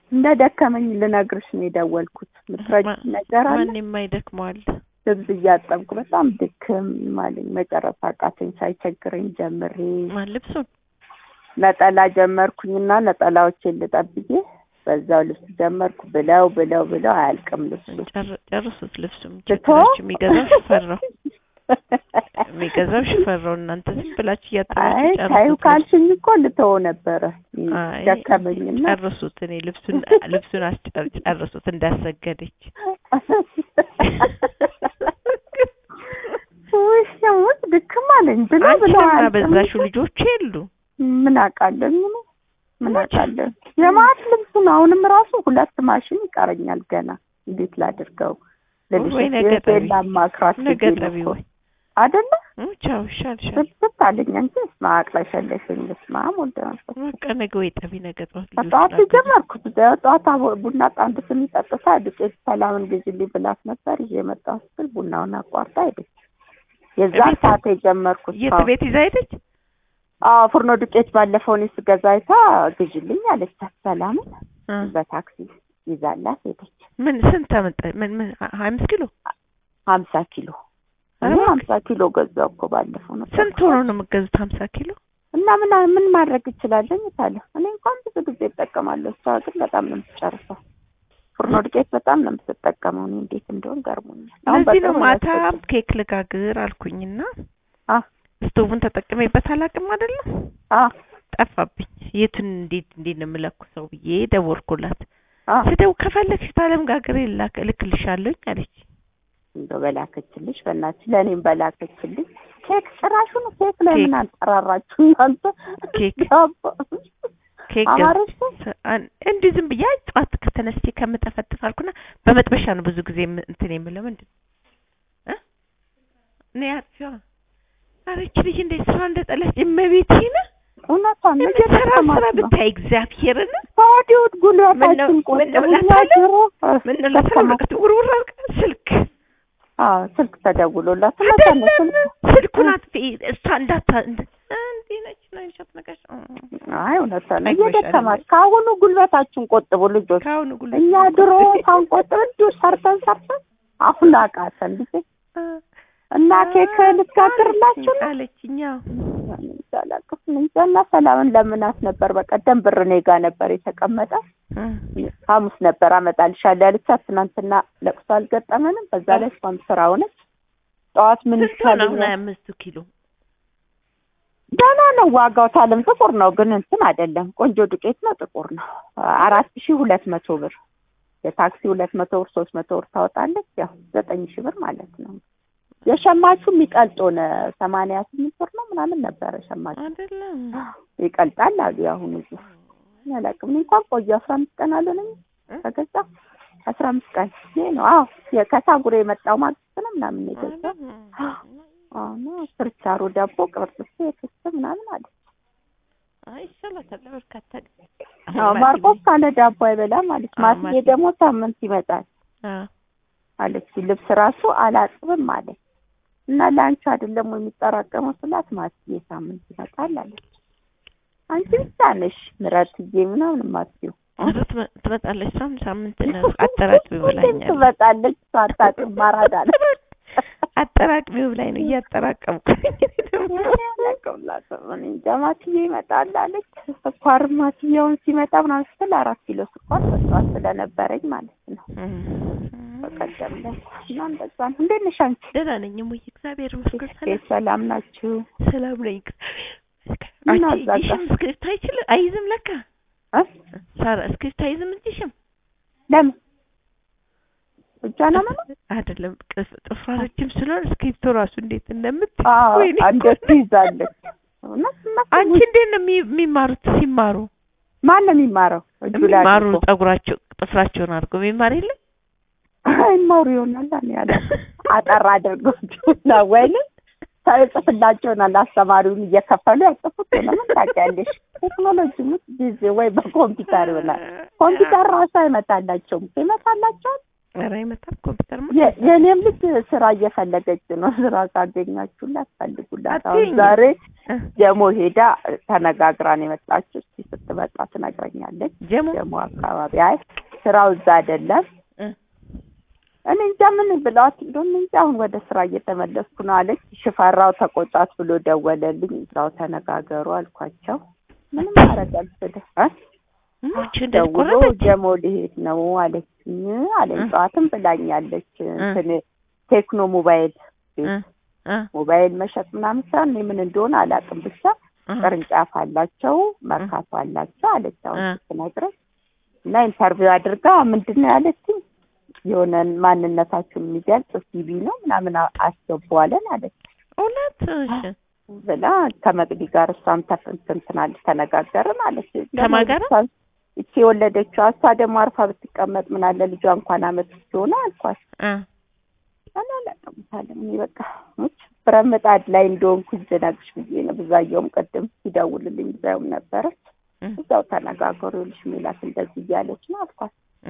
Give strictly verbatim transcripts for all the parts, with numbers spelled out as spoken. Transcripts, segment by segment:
እንደ ደከመኝ ልነግርሽ ነው የደወልኩት። ምትረጅ ነገር አለ ማን የማይደክመዋል? ልብስ እያጠብኩ በጣም ድክም ማለኝ መጨረሻ አቃተኝ። ሳይቸግረኝ ጀምሬ ማን ልብሱን ነጠላ ጀመርኩኝና ነጠላዎቼን ልጠብዬ በዛው ልብስ ጀመርኩ። ብለው ብለው ብለው አያልቅም ልብሱ። ጨርሱት ልብሱም ጨርሱት። የሚገዛው ሽፈራው የሚገዛው ሽፈራው እናንተ ዝም ብላችሁ እያጠባችሁ ጨርሱት። አይ ታዩ ካልሽኝ እኮ ልተው ነበረ ደከመኝና ጨርሱት። እኔ ልብሱን ልብሱን አስጨርሱት እንዳሰገደች ወይስ ወጥ ድክም አለኝ ብለው ብለው በዛሹ ልጆች የሉ ምን አውቃለሁ ምን አውቃለሁ። የማት ልብሱን አሁንም ራሱ ሁለት ማሽን ይቀረኛል ገና እንዴት ላድርገው? ወይ ነገጠቢ ለማክራት ነገጠቢ ወይ አይደለ ቻው ሻል ሻል ስብስብ አለኝ እንጂ ማቅለሸለሽኝ ልስማ ሞልደናል። በቃ ነገ ወይ ጠቢ ነገ ጠዋት ልጅ ጠዋት ጀመርኩት። ጠዋት ቡና ጣንድ ስንጠጣ ዱቄት ሰላምን ግዢልኝ ብላት ነበር። ይዤ መጣሁ ስል ቡናውን አቋርጣ ሄደች። የዛን ሰዓት የጀመርኩት የት ቤት ይዛ ሄደች? አዎ ፍርኖ ዱቄት ባለፈው ነው ስገዛ አይታ ግዢልኝ አለች። ሰላም በታክሲ ይዛላት ሄደች። ምን ስንት አመጣ? ምን ምን አምስት ኪሎ ሀምሳ ኪሎ አሁን ሀምሳ ኪሎ ገዛው እኮ ባለፈው ነው። ስንት ሆኖ ነው የምትገዙት ሀምሳ ኪሎ? እና ምን ምን ማድረግ ይችላልኝ ታለ እኔ እንኳን ብዙ ጊዜ እጠቀማለሁ። እሷ ግን በጣም ነው የምትጨርሰው። ፍርኖ ዱቄት በጣም ነው የምትጠቀመው። እኔ እንዴት እንደሆነ ገርሞኛል። አሁን በዚህ ማታ ኬክ ልጋግር አልኩኝና አ ስቶቭን ተጠቅሜበት አላውቅም አይደለ? አ ጠፋብኝ። የቱን እንዴት እንዴት ነው የምለኩሰው ብዬ ደወልኩላት። አ ስደው ከፈለግሽ ታለም ጋግሬ ላክ ልክልሻለሁ አለች። እንደው በላከችልሽ በእናትሽ ለኔም በላከችልኝ። ኬክ ጭራሹን ኬክ ለምን አንጠራራችሁ እናንተ? ኬክ ኬክ እንዴ ዝም ብዬ ጧት ከተነስቼ ከምጠፈጥፍ አልኩና በመጥበሻ ነው ብዙ ጊዜ እንትን የምለው ምንድን እ ነይ አጥፊዋ አረች ልጅ እንደ ስራ እንደጠላሽ እመቤቴና እውነቷን ነው የሰራ ብታይ እግዚአብሔርን ታዲውት ጉልበታችን ቆጥሩኛጅሮ ምን ለሰለምከት ውርውር ስልክ አዎ ስልክ ተደውሎላት ለታነው ስልኩን አጥፊ እሷ እንዳታ እንዴ ነች ነው ይሻት ነገር አይ እውነቷን ነው የደከማት። ካሁኑ ጉልበታችን ቆጥቡ ልጆች። ካሁኑ ጉልበት እኛ ድሮ ሳንቆጥብ እንዲሁ ሰርተን ሰርተን አሁን አቃተን ልጅ እና ኬክ ልትጋግርላችሁ አለችኛ። ሰላም እንጀና ሰላምን ለምናት ነበር። በቀደም ብር እኔ ጋር ነበር የተቀመጠ። ሐሙስ ነበር አመጣልሻለሁ ያለቻት። ትናንትና ለቅሶ አልገጠመንም። በዛ ላይ ሷም ስራ ሆነች። ጠዋት ምን ይቻላል? አምስት ኪሎ ደህና ነው ዋጋው። ታለም ጥቁር ነው ግን እንትን አይደለም። ቆንጆ ዱቄት ነው ጥቁር ነው። አራት ሺህ ሁለት መቶ ብር የታክሲ ሁለት መቶ ብር ሶስት መቶ ብር ታወጣለች። ያው ዘጠኝ ሺህ ብር ማለት ነው። የሸማቹ የሚቀልጦ ነው ሰማንያ ስምንት ብር ነው ምናምን ነበር ሸማቹ አይደለም ይቀልጣል አሉ። አሁን እዚህ ያላቅም እንኳን ቆየ አስራ አምስት ቀን አለኝ ተገዛ አስራ አምስት ቀን ይሄ ነው። አዎ የከሳጉሬ የመጣው ማለት ነው ምናምን ይገዛ አዎ ነው ስርቻሩ ዳቦ ቅርጥስ የክስ ምናምን አለ። አይ ሰላታ ለበርካታ አዎ ማርቆስ ካለ ዳቦ አይበላ ማለት ማስዬ ደግሞ ሳምንት ይመጣል አ አለች። ልብስ ራሱ አላጥብም ማለት እና ላንቺ አይደለም የሚጠራቀመው ስላት ማስዬ ሳምንት ይመጣል አለች። አንቺ ብቻ ነሽ ምራትዬ ምናምን ማስዬው አረት ትመጣለች ሳምንት ነው አጠራቅሚ ብላኛለች። ትመጣለች ሳታጥብ ማራዳለ አጠራቅሚው ላይ ነው እያጠራቀምኩ ለቀውላት ምን ጀማትዬ ይመጣል አለች። ስኳር ማስዬውን ሲመጣ ምናምን ስትል አራት ኪሎ ስኳር ሰጥቷት ስለነበረኝ ማለት ነው። በቀደም ላይ እና እንደዛ ነው። እንዴት ነሽ አንቺ? ደህና ነኝ ሙይ እግዚአብሔር ይመስገን። ሰላም ሰላም ናችሁ? ሰላም ነኝ። እና ዛጋ ስክሪፕት አይችል አይዝም ለካ እ ሳራ ስክሪፕት አይዝም እንዲሽም ለምን እጃና ማለት አይደለም ጥፍራችም ስለሆነ ስክሪፕቱ ራሱ እንዴት እንደምት ወይ አንደት ይዛለች። አንቺ እንዴት ነው የሚማሩት? ሲማሩ ማን ነው የሚማረው? የሚማሩ ጸጉራቸው ጥፍራቸውን አድርገው የሚማር የለ አይማሩ ይሆናል አለ ያለ አጠራ አድርገው ነው ወይ ታይጽፍላቸውና አስተማሪውን እየከፈሉ ያጽፉት ነው ታውቂያለሽ። ቴክኖሎጂ ጊዜ ወይ በኮምፒውተር ይሆናል። ኮምፒውተር ራሱ አይመጣላቸውም። ይመጣላቸው ኧረ ይመጣል ኮምፒውተር የኔም ልጅ ስራ እየፈለገች ነው። ስራ ካገኛችሁላት ፈልጉላት። አሁን ዛሬ ጀሞ ሄዳ ተነጋግራን የመጣችው። እስኪ ስትመጣ ትነግረኛለች። ጀሞ አካባቢ አይ ስራው እዛ አይደለም እኔ እንጃ ምን ብላት እንደሆነ እንጃ። አሁን ወደ ስራ እየተመለስኩ ነው አለች። ሽፈራው ተቆጣት ብሎ ደወለልኝ። እዛው ተነጋገሩ አልኳቸው። ምንም አረጋል ስለህ ሙች እንደቆረጠ ጀሞ ሊሄድ ነው አለችኝ አለኝ። ጧትም ብላኛለች። እንትን ቴክኖ ሞባይል ሞባይል መሸጥ ምናምን ሳን ምን እንደሆነ አላውቅም። ብቻ ቅርንጫፍ አላቸው መርካቶ አላቸው አለች። አሁን ስትነግረኝ እና ኢንተርቪው አድርጋ ምንድነው ያለችኝ የሆነ ማንነታችሁን የሚገልጽ ሲቪ ነው ምናምን አስገባዋለን አለች። እውነት እሺ ብላ ከመቅዲ ጋር እሷም ተፈንተናል ተነጋገርን አለች። ከማጋራ እቺ የወለደችው እሷ ደግሞ አርፋ ብትቀመጥ ምን አለ ልጇ እንኳን አመት ሲሆን አልኳት እ አላ ለቀምታለ ምን በቃ ሙች ብረምጣድ ላይ እንደሆንኩ ዝናግሽ ብዬ ነው። ብዛየውም ቀደም ሲደውልልኝ ብዛየውም ነበር እዛው ተነጋገሩ ልጅ ሚላት እንደዚህ ያለች ነው አልኳት።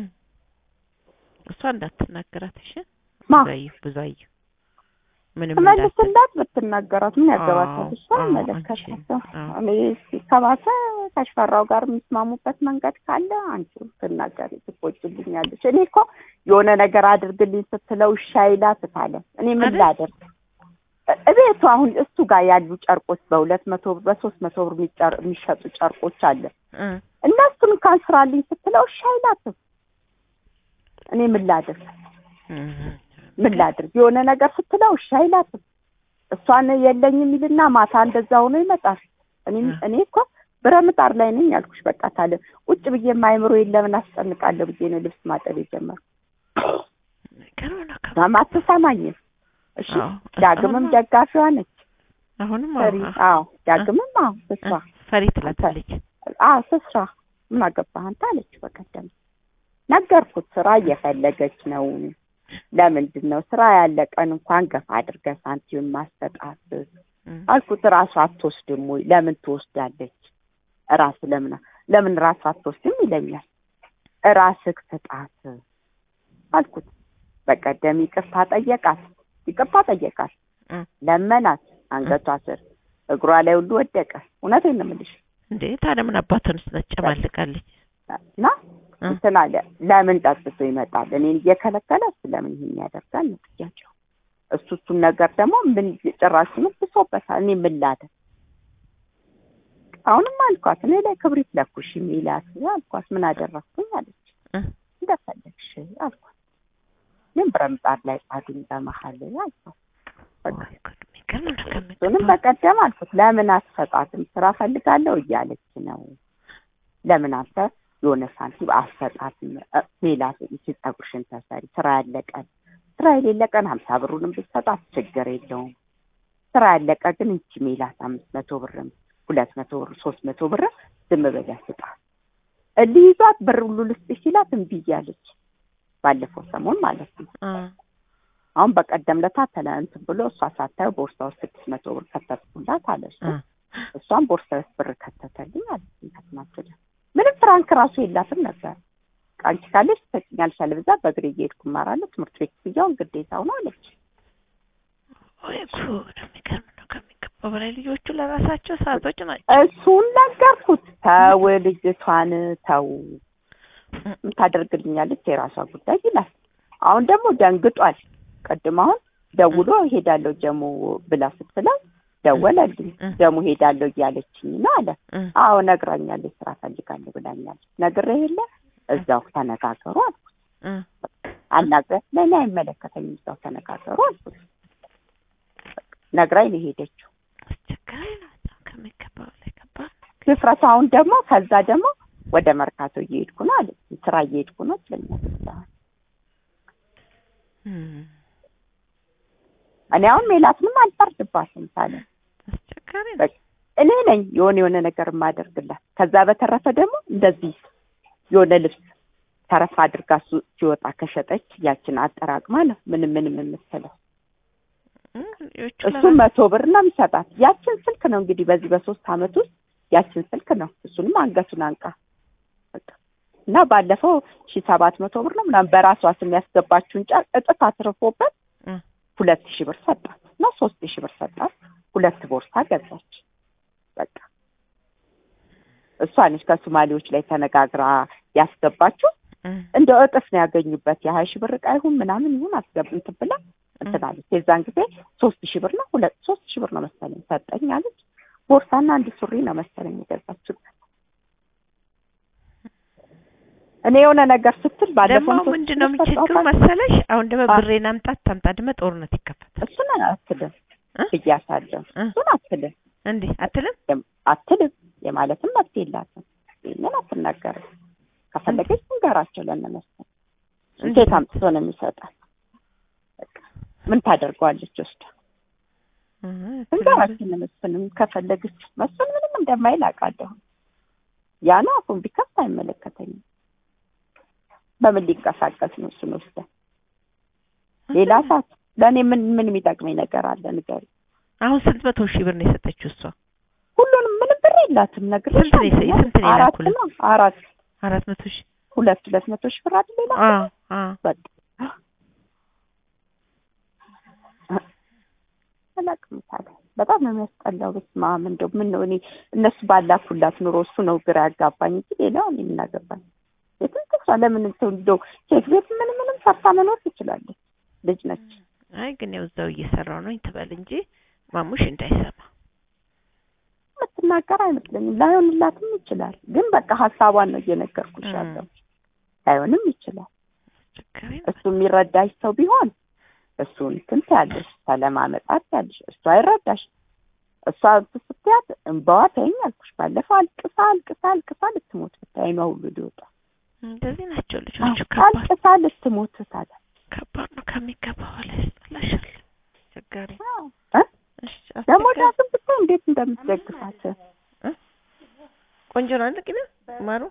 እሷ እንዳትናገራት እሺ ማ ብዛየው ብዛየው ምንም ማለት ብትናገራት ምን ያገባታል? እሷ መለከታቸው እኔ ሲከባሰ ተሽፈራው ጋር የሚስማሙበት መንገድ ካለ አንቺ ትናገሪ ትቆጭልኛለሽ። እኔ እኮ የሆነ ነገር አድርግልኝ ስትለው ሻይላት ታለ እኔ ምን ላደርግ? እቤቱ አሁን እሱ ጋር ያሉ ጨርቆች በሁለት መቶ ብር በሶስት መቶ ብር የሚሸጡ ጨርቆች አለ እነሱን ካንስራልኝ ስትለው ሻይላት እኔ ምን ላደርግ? ምን ላድርግ? የሆነ ነገር ስትለው ሻይላት እሷን የለኝም ይልና ማታ እንደዛ ሆኖ ይመጣል። እኔ እኔ እኮ ብረምጣር ላይ ነኝ ያልኩሽ። በቃ ታለ ቁጭ ብዬ ማይምሮ የለምን አስጨንቃለሁ ብዬ ነው ልብስ ማጠብ የጀመርኩ። ከሮና ከማትሰማኝ እሺ ዳግምም ደጋፊዋ ነች። አሁንም አዎ ዳግምም አዎ ተስፋ ፈሪ ትላታለች። አዎ ተስፋ ምን አገባህ አንተ አለች። በቀደም ነገርኩት ስራ እየፈለገች ነው። ለምንድን ነው ስራ ያለ ቀን እንኳን ገፋ አድርገህ ሳንቲም ማስተጣት አልኩት። ራሷ አትወስድም ወይ? ለምን ትወስዳለች? ራስ ለምን ለምን ራስ አትወስድም ይለኛል። ራስህ ተጣት አልኩት። በቀደም ይቅርታ ጠየቃት ይቅርታ ጠየቃት ለመናት። አንገቷ ስር እግሯ ላይ ሁሉ ወደቀ። እውነቴን ነው የምልሽ። እንዴ ታዲያ ምን አባቷንስ ነጨማልቃለች እና እንትና ለምን ጠጥቶ ይመጣል? እኔን እየከለከለ ስለምን ይሄን ያደርጋል? ጥያቄው እሱ እሱን ነገር ደግሞ ምን ጭራሽ ምን ተሶበታል? እኔ ምን ላደርግ? አሁንም አልኳት እኔ ላይ ክብሪት ለኩሽ ሚላት አልኳት። ምን አደረኩኝ አለች። እንደፈለግሽ አልኳት። ምን ብረምጣር ላይ ጻዱኝ በመሐል አልኳት። እሱንም በቀደም አልኩት ለምን አትሰጣትም? ስራ ፈልጋለሁ እያለች ነው። ለምን አንተ የሆነ ሳንቲም አሰጣት ሜላት ሲጠቁሽን ተሰሪ ስራ ያለቀን ስራ የሌለቀን ሀምሳ ብሩንም ብትሰጣት ችግር የለውም። ስራ ያለቀ ግን እንቺ ሜላት አምስት መቶ ብርም ሁለት መቶ ብር ሶስት መቶ ብር ዝም ብለህ ስጣት። እሊይዟት ብር ሁሉ ልስጥሽ ሲላት እምቢ እያለች ባለፈው ሰሞን ማለት ነው። አሁን በቀደም ለታ ተላንት ብሎ እሷ ሳታየው ቦርሳው ስድስት መቶ ብር ከተተኩላት አለች። እሷም ቦርሳው ብር ከተተልኝ አለች። ከተማከለ ምንም ፍራንክ ራሱ የላትም ነበር። አንቺ ካለሽ ተጨኛል ሻለብዛ በእግሬ እየሄድኩ እማራለሁ ትምህርት ቤት ሲያው ግዴታው ነው አለች። ወይ ጉድ የሚገርም ነው። ከሚገባው በላይ ልጆቹ ለራሳቸው ሰዓቶች ናቸው። እሱን ነገርኩት። ተው ልጅቷን ተው ታደርግልኛለች የራሷ ጉዳይ ይላል። አሁን ደግሞ ደንግጧል። ቀድም አሁን ደውሎ ሄዳለሁ ጀሙ ብላ ስትለው ደወለልኝ። ጀሙ ሄዳለሁ እያለችኝ ነው አለ። አዎ ነግራኛለች ስራ ፈልጋለሁ ብላኛለች። ነግሬ የለ እዛው ተነጋገሩ አልኩት። አናገር ለኔ አይመለከተኝም እዛው ተነጋገሩ አልኩት። ነግራኝ ነው ሄደችው። አስቸጋሪ ነው ከመከባው ላይ ከባድ ክፍራታ። አሁን ደግሞ ከዛ ደግሞ ወደ መርካቶ እየሄድኩ ነው አለ። ስራ እየሄድኩ ነው ስለኛል። እኔ አሁን ሜላትንም አልፈርድባትም ታለ አስቸጋሪ ነው። እኔ ነኝ የሆነ የሆነ ነገር ማደርግላት። ከዛ በተረፈ ደግሞ እንደዚህ የሆነ ልብስ ተረፋ አድርጋ ሲወጣ ከሸጠች ያችን አጠራቅማ ነው ምን ምን የምትለው። እሱ መቶ ብር ነው የሚሰጣት። ያችን ስልክ ነው እንግዲህ በዚህ በሶስት አመት ውስጥ ያችን ስልክ ነው። እሱንም አንገቱን አንቃ በቃ እና ባለፈው ሺህ ሰባት መቶ ብር ነው ምናምን በራሷ ስም ያስገባችውን ጫ እጥፍ አትርፎበት ሁለት ሺህ ብር ሰጣት እና ሶስት ሺህ ብር ሰጣት። ሁለት ቦርሳ ገዛች። በቃ እሷ ነች ከሶማሌዎች ላይ ተነጋግራ ያስገባችው። እንደው እጥፍ ነው ያገኙበት። የሀያ ሺህ ብር ዕቃ ይሁን ምናምን ይሁን አስገብንት ብላ እንትን አለች። የዛን ጊዜ ሶስት ሺህ ብር ነው ሁለት ሶስት ሺህ ብር ነው መሰለኝ ሰጠኝ አለች። ቦርሳና አንድ ሱሪ ነው መሰለኝ የገዛችው። እኔ የሆነ ነገር ስትል ባለፈው ደግሞ ምንድነው የምትችግሩ መሰለሽ? አሁን ደግሞ ብሬን አምጣት ታምጣ ደግሞ ጦርነት ይከፈታል። እሱን አትልም ብያታለሁ። እሱን አትልም እንዴ አትልም አትልም የማለትም መብት የላትም። ይሄንን አትናገርም። ከፈለገች ትንገራቸው ለነሱ እንዴት አምጥቶ ነው የሚሰጣት? በቃ ምን ታደርገዋለች? ወስዳ ትንገራቸው ለነሱንም ከፈለገች መስል ምንም እንደማይል አውቃለሁ። ያና አሁን ቢከፍት አይመለከተኝም። በምን ሊንቀሳቀስ ነው እሱን ወስዳ? ሌላ ሰዓት ለኔ ምን ምን የሚጠቅመኝ ነገር አለ ንገሪ። አሁን ስንት መቶ ሺህ ብር ነው የሰጠችው እሷ? ሁሉንም ምን ብር የላትም ነገር ስንት ነው ስንት ነው ያልኩት? አራት አራት መቶ ሺህ ሁለት ሁለት መቶ ሺህ ብር አይደል ይላል? አዎ አዎ በቃ አላውቅም ታዲያ በጣም ነው የሚያስጠላው። በስመ አብ እንደው ምን ነው እኔ እነሱ ባላኩላት ኑሮ እሱ ነው ግራ ያጋባኝ እንጂ ሌላው እኔ ምን አገባኝ? የትንሽ ለምን እንደው ሴት ቤት ምን ምንም ሰርታ መኖር ትችላለች። ልጅ ነች። አይ ግን ያው እዛው እየሰራው ነው ይተበል እንጂ ማሙሽ እንዳይሰማ ምትናገር አይመስለኝም። ላይሆንላትም ይችላል። ግን በቃ ሐሳቧን ነው እየነገርኩሽ ያለው። ላይሆንም ይችላል። እሱ የሚረዳሽ ሰው ቢሆን እሱን እንትን ያለሽ ተለማመጣት ያለሽ እሱ አይረዳሽ። እሷ ስትያት እንባዋ ተይኝ አልኩሽ ባለፈው አልቅሳ አልቅሳ አልቅሳ ልትሞት ብታይ ነው ሁሉ ሊወጣ እንደዚህ ናቸው ልጆች። አልቅሳ ልትሞት ታዲያ ከባድ ነው ከሚገባው ላይ ያስጠላሻል። ቸጋሪ እ ደግሞ ዳስም ብታይ እንዴት እንደምትደግፋት ቆንጆ ነው አንተ ግን ማሩ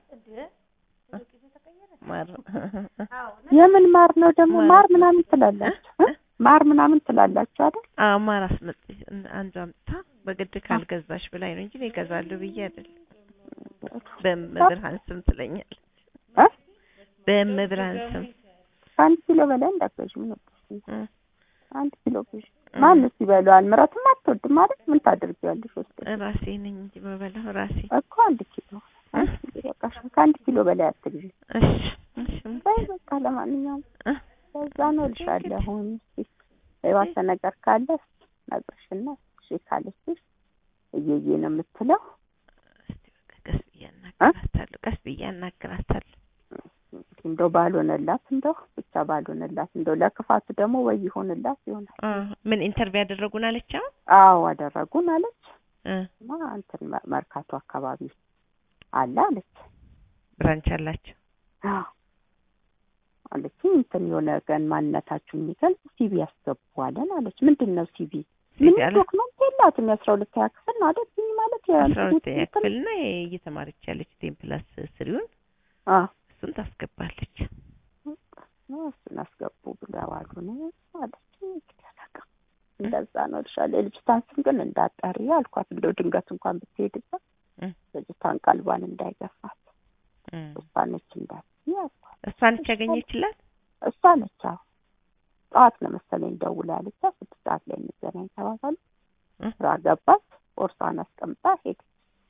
ማር የምን ማር ነው ደግሞ ማር ምናምን ትላላችሁ ማር ምናምን ትላላችሁ አይደል? አዎ ማር አስመጥ አንዷ አምጥታ በግድ ካልገዛሽ ብላኝ ነው እንጂ እኔ እገዛለሁ ብዬ አይደል። በመብርሃን ስም ትለኛለች እ በመብርሃን ስም አንድ ኪሎ በላይ እንዳትገዢም ነው አንድ ኪሎ ብቻ ማን ሲበላል ምራትም አትወድም ማለት ምን ታደርጊያለሽ? ወስደ ራሴ ነኝ እንጂ በበላው ራሴ እኮ አንድ ኪሎ በቃ ከአንድ ኪሎ በላይ አትግዢ። እሺ እሺ በቃ ለማንኛውም በዛ ነው ልሻለሁ። አሁን የባሰ ነገር ካለ ነግርሽና እሺ ካለሽ እየዬ ነው የምትለው። እስቲ በቃ ቀስ ብያናግራታለሁ ቀስ ብያናግራታለሁ። እንደው ባልሆነላት እንደው ብቻ ባልሆነላት እንደው ለክፋቱ ደግሞ ወይ ይሆንላት ይሆናል። ምን ኢንተርቪው ያደረጉን አለች? አዎ አደረጉን አለች። እና እንትን መርካቶ አካባቢ አለ አለች። ብራንች አላችሁ? አዎ አለች። እንትን የሆነ ቀን ማንነታችሁን የሚገልጽ ሲቪ ያስገቡዋለን አለች። ምንድነው ሲቪ? ምን ዶክመንት የላትም። የአስራ ሁለተኛ ክፍል ነው አይደል? ማለት የአስራ ሁለተኛ ክፍል ነው እየተማረች ያለች ቴን ፕላስ ስሪውን አዎ እሱን ታስገባለች። እሱን አስገቡ ብለዋሉ ነው አለች። ይከታተል እንደዛ ነው ልሻለ። ልጅቷን ስም ግን እንዳጠሪ አልኳት። እንደው ድንገት እንኳን ብትሄድበት ልጅቷን ቀልቧን እንዳይገፋት እሷ ነች እንዳትዪ አልኳት። እሷ ነች ያገኘችላት? እሷ ነች። አዎ ጠዋት ነው መሰለኝ ደውላ ያለቻት። ስድስት ሰዓት ላይ እንገናኝ ተባባሉ። ስራ ገባች። ቦርሳዋን አስቀምጣ ሄደች።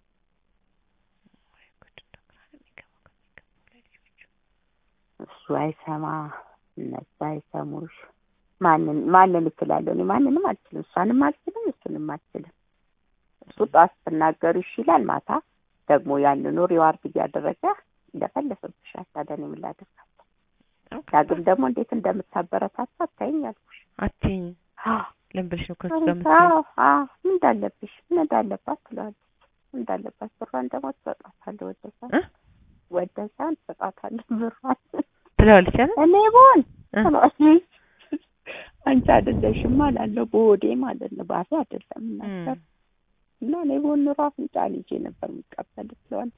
እሱ አይሰማ እነሱ አይሰሙሽ። ማንን ማንን እችላለሁ እኔ? ማንንም አልችልም። እሷንም አልችልም እሱንም አልችልም። እሱ ጠዋት ስትናገሩ ይሽላል፣ ማታ ደግሞ ያንን ኖር የዋርድ እያደረገ እንደፈለሰብሻል። ታዲያ እኔ ምን ላድርጋት? ዳግም ደግሞ እንዴት እንደምታበረታታ አታይኝ አልኩሽ። አትይኝ ለምብልሽ ነው ከሱ ጋር ምትይ? አዎ አዎ ምን እንዳለብሽ ምን እንዳለባት ትላለች። ምን እንዳለባት ብሯን ደግሞ ትሰጣታለህ። ወደዛ ወደዛ ትሰጣታለህ ብሯን ትላለች አይደል? እኔ ቦን ትላለች። አንቺ አይደለሽም አላለሁ በሆዴ ማለት ነው ባፌ አይደለም እናት እና እኔ ቦን ራፍ እንጫል ይዤ ነበር የሚቀበል ትላለች።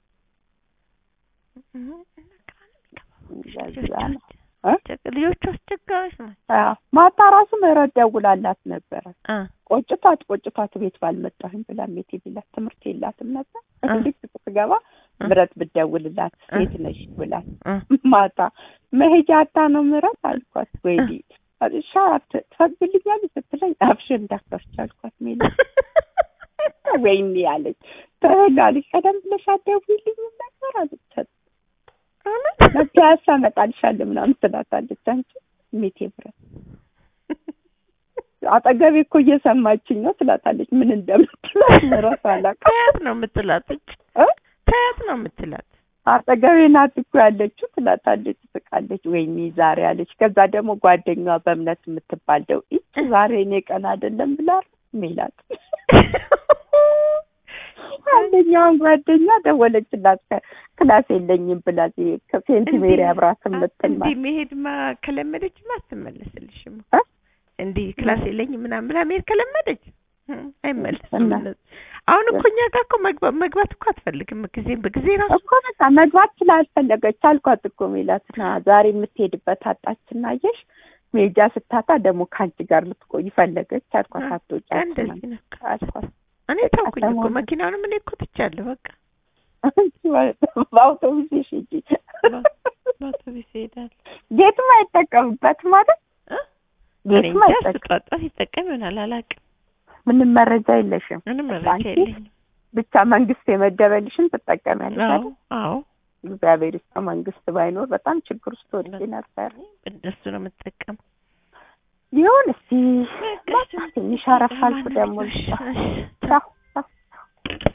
ልጆቹ አስቸጋሪዎች ናቸው። አዎ ማታ ራሱ ምህረት ደውላላት ነበረ። ቆጭቷት ቆጭቷት ቤት ባልመጣህም ብላ ሜቴ ቢላት ትምህርት የላትም ነበር። ልክ ስትገባ ምረት ብደውልላት ሴት ነሽ ብላት ማታ መሄጃ አታ ነው ምረት አልኳት። ወይዲ ሻት ትፈቅድልኛለሽ ስትለኝ አፍሽን እንዳከፍች አልኳት። ሜላ ወይኔ አለች። ተላልሽ ቀደም ብለሽ አትደውይልኝ ነበር አለች። ለፒያሳ መጣልሻለሁ ምናምን ትላታለች። አንቺ ሚቴ ብረት አጠገቤ እኮ እየሰማችኝ ነው ትላታለች። ምን እንደምትላት ምረት አላውቅም። ታያት ነው የምትላት እጭ ታያት ነው የምትላት። አጠገቤ ናት እኮ ያለችው ትላታለች። ትስቃለች። ወይኔ ዛሬ አለች። ከዛ ደግሞ ጓደኛዋ በእምነት የምትባለው እጭ ዛሬ እኔ ቀን አይደለም ብላ ሜላት አንደኛውን ጓደኛ ደወለችላት ክላስ የለኝም ብላ ከሴንት ሜሪ አብራት የምትል እንዴ መሄድማ ከለመደችማ አትመለስልሽም። እንዴ ክላስ የለኝም ምናምን ብላ መሄድ ከለመደች አይመለስም። አሁን እኮ እኛ ጋር እኮ መግባት መግባት እኮ አትፈልግም። ጊዜም በጊዜ ራሱ እኮ በቃ መግባት ስላልፈለገች አልኳት እኮ ሜላትና ዛሬ የምትሄድበት አጣችና አየሽ ሜጃ ስታታ ደግሞ ካንቺ ጋር ልትቆይ ፈለገች አልኳት። አትወጪ እንደዚህ ነው አልኳት። እኔ ተውኩኝ እኮ መኪናውንም እኔ እኮ ትቻለሁ በቃ በአውቶቡስ ይሽጂ በአውቶቡስ ይሄዳል። ጌትም አይጠቀምበት ማለት ጌትም አይጠቀምበት ይጠቀም ይሆናል አላውቅም። ምንም መረጃ የለሽም? ምንም መረጃ የለኝም። ብቻ መንግስት የመደበልሽን ትጠቀሚያለሽ አይደል? አዎ እግዚአብሔር ይስጥ። መንግስት ባይኖር በጣም ችግር ውስጥ ወድቄ ነበር። እንደሱ ነው የምጠቀም ይሁን እስቲ ትንሽ አረፍ አልኩ ደግሞ